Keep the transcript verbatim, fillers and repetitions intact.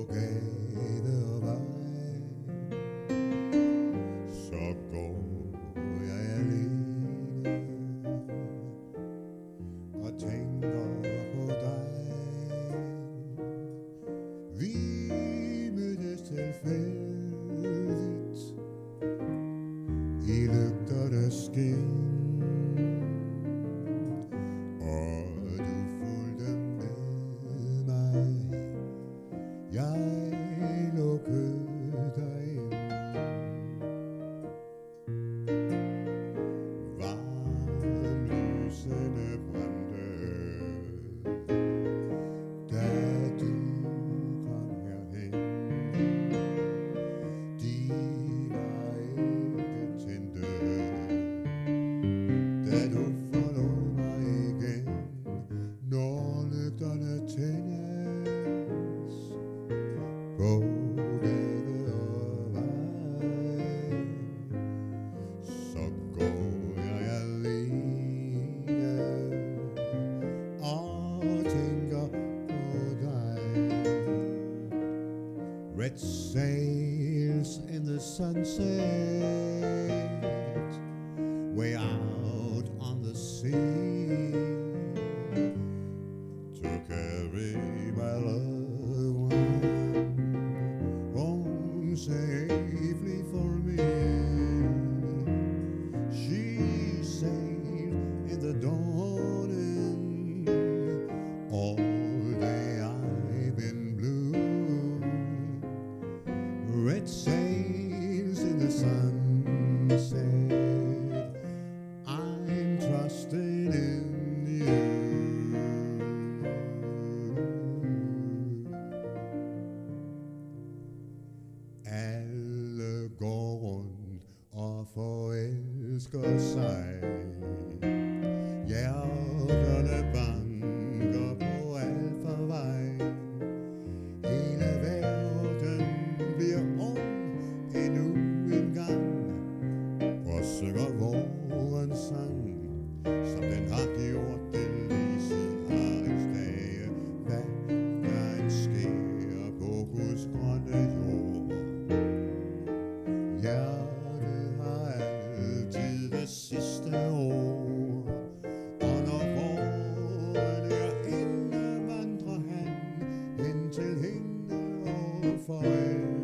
på gade og vej, så går jeg alene og tænker på dig. Vi mødtes tilfældigt i lygternes skin, og du fulgte med mig. Jeg lukkede dig ind. Varmlysene brændte, da du kom herhen. Dine ikke tændte, da du forlod mig igen. Når lygterne tændes på gade og vej, så går jeg alene og tænker på dig. Red sails in the sunset, way out on the sea, to carry my loved one home safely for me. She sailed in the dawning, all day I've been blue. Red sails in the sunset, I'm trusting in you. Alle går rundt og forelsker sig, hjerterne banker på alfarvej. Hele verden bliver ung endnu en gang og synger vores sang, som den har gjort det lige siden Aris dage. Hvad der end sker på Guds grønne jord, hjertet har altid det sidste ord. Og når våren er inde, vandrer han hen til hende og for